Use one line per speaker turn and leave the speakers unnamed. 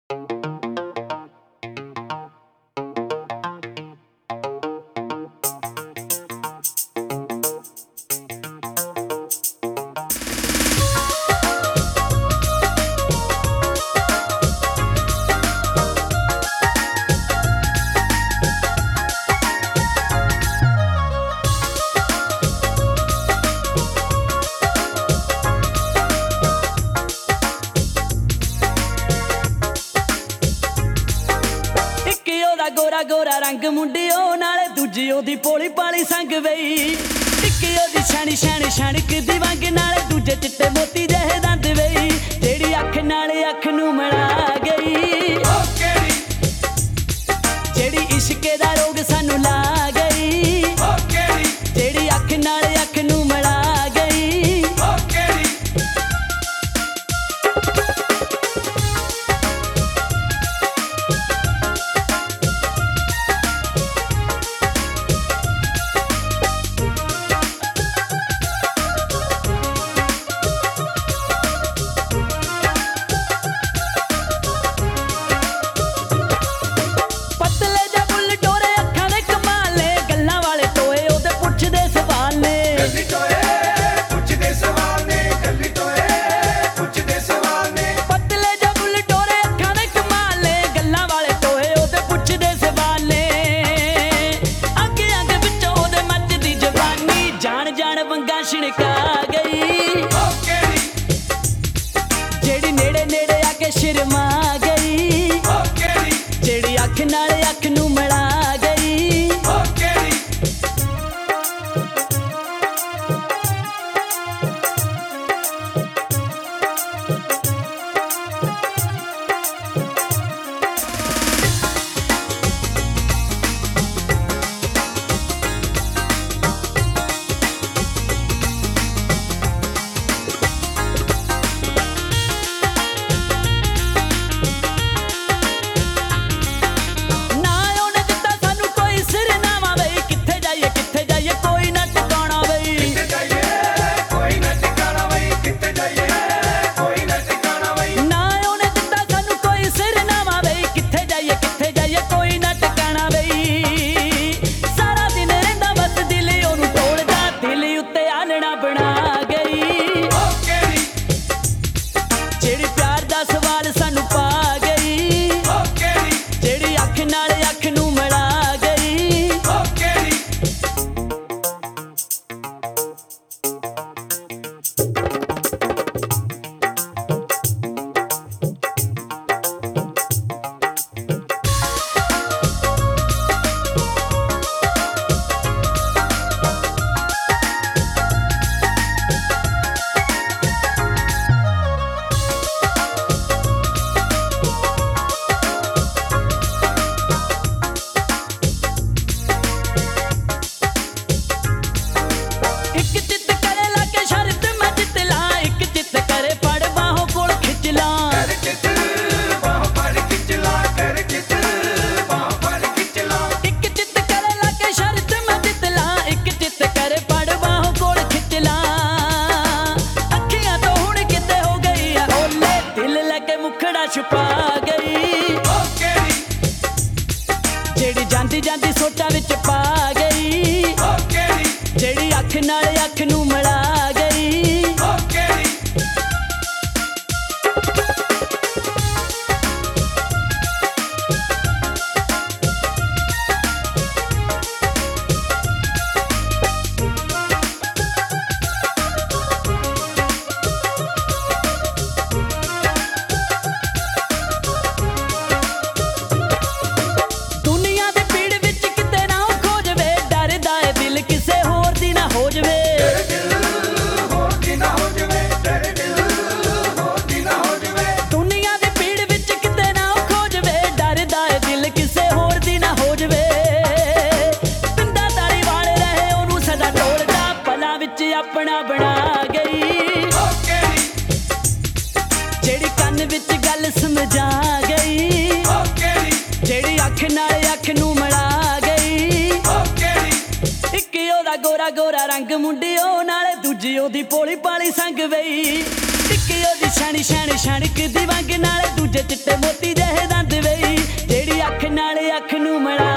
गोरा गोरा रंग मुंडियो नाले दूजी ओदी भोली भाली संग वई इक्की ओदी छानी छानी छणक दी वंग नाले दूजे चिट्टे मोती जहे दंद वई जेड़ी अख नाले अख नूं मिला गई जेड़ी इश्के दा रोग सानू ला गई जेड़ी अख नाले अख नूं मिला गई छिड़का गई जेड़ी नेड़े नेड़े आके शर्मा गई जेड़ी अख नाले अख नूं मिला गई छुपा गई जेड़ी जांदी जांदी सोचा विच पा गई जेड़ी अख नाले अख नूं मिला गई अपना बना गई जेड़ी कन विच गल समझा गई जेड़ी अख नाले अख नूं मिला गई इक ओदा गोरा गोरा रंग मुंडियो नाले दूजी ओदी भोली भाली संग वई इक ओदी छानी छानी छणक दी वंग नाले दूजे चिट्टे मोती जहे ਅੱਖ ਨੂੰ ਮਿਲਾ